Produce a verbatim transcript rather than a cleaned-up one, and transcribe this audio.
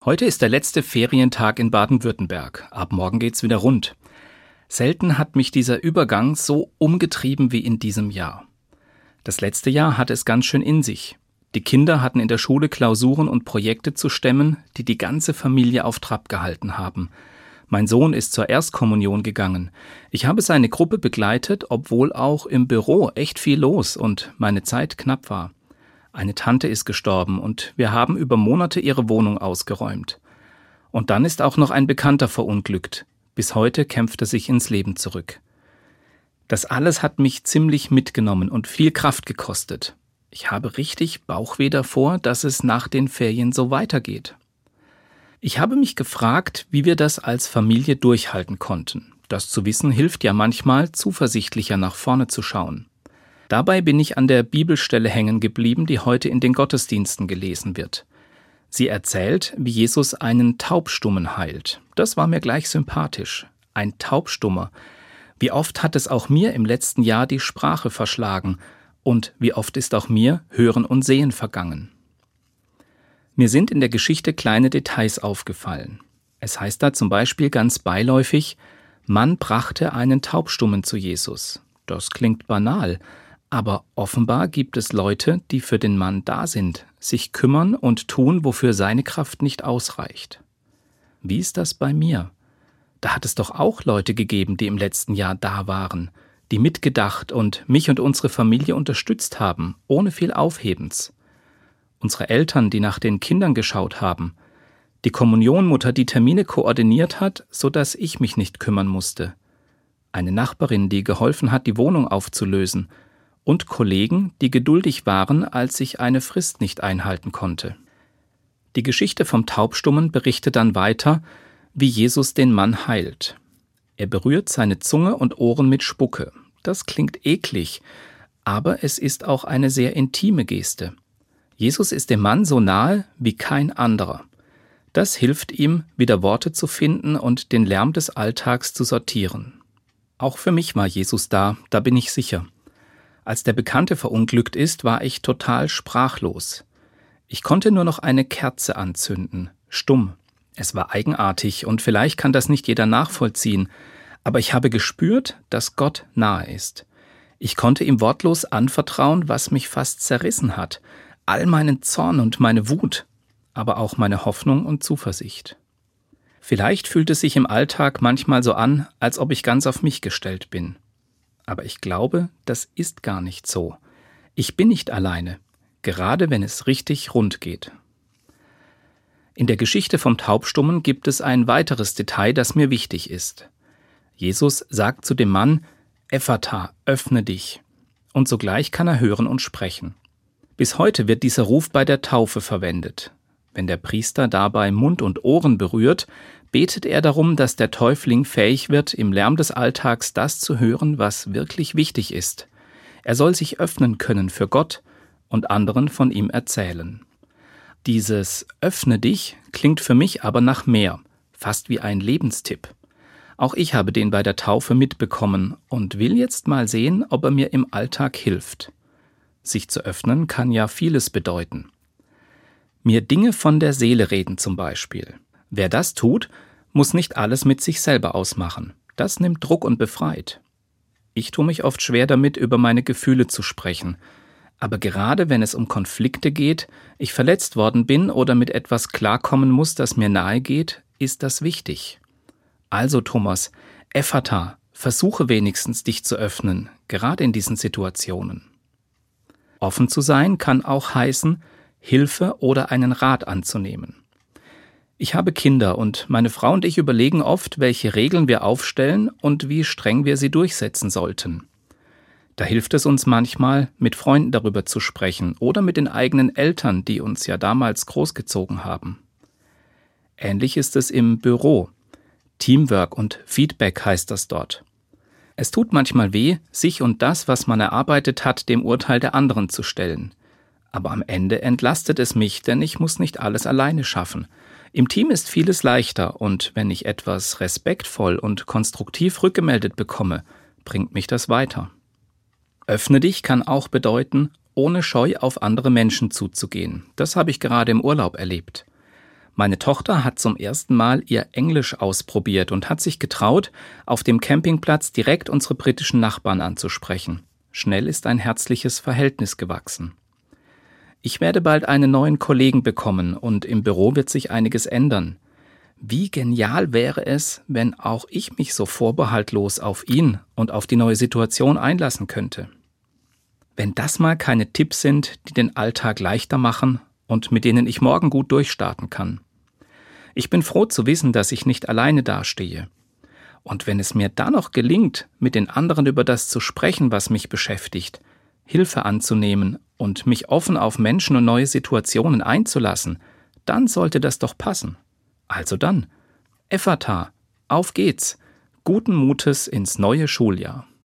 Heute ist der letzte Ferientag in Baden-Württemberg. Ab morgen geht's wieder rund. Selten hat mich dieser Übergang so umgetrieben wie in diesem Jahr. Das letzte Jahr hatte es ganz schön in sich. Die Kinder hatten in der Schule Klausuren und Projekte zu stemmen, die die ganze Familie auf Trab gehalten haben. Mein Sohn ist zur Erstkommunion gegangen. Ich habe seine Gruppe begleitet, obwohl auch im Büro echt viel los und meine Zeit knapp war. Eine Tante ist gestorben und wir haben über Monate ihre Wohnung ausgeräumt. Und dann ist auch noch ein Bekannter verunglückt. Bis heute kämpft er sich ins Leben zurück. Das alles hat mich ziemlich mitgenommen und viel Kraft gekostet. Ich habe richtig Bauchweh davor, dass es nach den Ferien so weitergeht. Ich habe mich gefragt, wie wir das als Familie durchhalten konnten. Das zu wissen hilft ja manchmal, zuversichtlicher nach vorne zu schauen. Dabei bin ich an der Bibelstelle hängen geblieben, die heute in den Gottesdiensten gelesen wird. Sie erzählt, wie Jesus einen Taubstummen heilt. Das war mir gleich sympathisch. Ein Taubstummer. Wie oft hat es auch mir im letzten Jahr die Sprache verschlagen und wie oft ist auch mir Hören und Sehen vergangen. Mir sind in der Geschichte kleine Details aufgefallen. Es heißt da zum Beispiel ganz beiläufig, man brachte einen Taubstummen zu Jesus. Das klingt banal, aber offenbar gibt es Leute, die für den Mann da sind, sich kümmern und tun, wofür seine Kraft nicht ausreicht. Wie ist das bei mir? Da hat es doch auch Leute gegeben, die im letzten Jahr da waren, die mitgedacht und mich und unsere Familie unterstützt haben, ohne viel Aufhebens. Unsere Eltern, die nach den Kindern geschaut haben, die Kommunionmutter, die Termine koordiniert hat, sodass ich mich nicht kümmern musste, eine Nachbarin, die geholfen hat, die Wohnung aufzulösen, und Kollegen, die geduldig waren, als ich eine Frist nicht einhalten konnte. Die Geschichte vom Taubstummen berichtet dann weiter, wie Jesus den Mann heilt. Er berührt seine Zunge und Ohren mit Spucke. Das klingt eklig, aber es ist auch eine sehr intime Geste. Jesus ist dem Mann so nahe wie kein anderer. Das hilft ihm, wieder Worte zu finden und den Lärm des Alltags zu sortieren. Auch für mich war Jesus da, da bin ich sicher. Als der Bekannte verunglückt ist, war ich total sprachlos. Ich konnte nur noch eine Kerze anzünden, stumm. Es war eigenartig und vielleicht kann das nicht jeder nachvollziehen, aber ich habe gespürt, dass Gott nahe ist. Ich konnte ihm wortlos anvertrauen, was mich fast zerrissen hat, all meinen Zorn und meine Wut, aber auch meine Hoffnung und Zuversicht. Vielleicht fühlt es sich im Alltag manchmal so an, als ob ich ganz auf mich gestellt bin. Aber ich glaube, das ist gar nicht so. Ich bin nicht alleine, gerade wenn es richtig rund geht. In der Geschichte vom Taubstummen gibt es ein weiteres Detail, das mir wichtig ist. Jesus sagt zu dem Mann, Ephata, öffne dich. Und sogleich kann er hören und sprechen. Bis heute wird dieser Ruf bei der Taufe verwendet. Wenn der Priester dabei Mund und Ohren berührt, betet er darum, dass der Täufling fähig wird, im Lärm des Alltags das zu hören, was wirklich wichtig ist. Er soll sich öffnen können für Gott und anderen von ihm erzählen. Dieses Öffne dich klingt für mich aber nach mehr, fast wie ein Lebenstipp. Auch ich habe den bei der Taufe mitbekommen und will jetzt mal sehen, ob er mir im Alltag hilft. Sich zu öffnen kann ja vieles bedeuten. Mir Dinge von der Seele reden zum Beispiel. Wer das tut, muss nicht alles mit sich selber ausmachen. Das nimmt Druck und befreit. Ich tue mich oft schwer damit, über meine Gefühle zu sprechen. Aber gerade wenn es um Konflikte geht, ich verletzt worden bin oder mit etwas klarkommen muss, das mir nahe geht, ist das wichtig. Also Thomas, Ephata, versuche wenigstens dich zu öffnen, gerade in diesen Situationen. Offen zu sein kann auch heißen, Hilfe oder einen Rat anzunehmen. Ich habe Kinder und meine Frau und ich überlegen oft, welche Regeln wir aufstellen und wie streng wir sie durchsetzen sollten. Da hilft es uns manchmal, mit Freunden darüber zu sprechen oder mit den eigenen Eltern, die uns ja damals großgezogen haben. Ähnlich ist es im Büro. Teamwork und Feedback heißt das dort. Es tut manchmal weh, sich und das, was man erarbeitet hat, dem Urteil der anderen zu stellen. Aber am Ende entlastet es mich, denn ich muss nicht alles alleine schaffen. Im Team ist vieles leichter und wenn ich etwas respektvoll und konstruktiv rückgemeldet bekomme, bringt mich das weiter. Öffne dich kann auch bedeuten, ohne Scheu auf andere Menschen zuzugehen. Das habe ich gerade im Urlaub erlebt. Meine Tochter hat zum ersten Mal ihr Englisch ausprobiert und hat sich getraut, auf dem Campingplatz direkt unsere britischen Nachbarn anzusprechen. Schnell ist ein herzliches Verhältnis gewachsen. Ich werde bald einen neuen Kollegen bekommen und im Büro wird sich einiges ändern. Wie genial wäre es, wenn auch ich mich so vorbehaltlos auf ihn und auf die neue Situation einlassen könnte. Wenn das mal keine Tipps sind, die den Alltag leichter machen und mit denen ich morgen gut durchstarten kann. Ich bin froh zu wissen, dass ich nicht alleine dastehe. Und wenn es mir dann noch gelingt, mit den anderen über das zu sprechen, was mich beschäftigt, Hilfe anzunehmen und mich offen auf Menschen und neue Situationen einzulassen, dann sollte das doch passen. Also dann, Ephata, auf geht's, guten Mutes ins neue Schuljahr.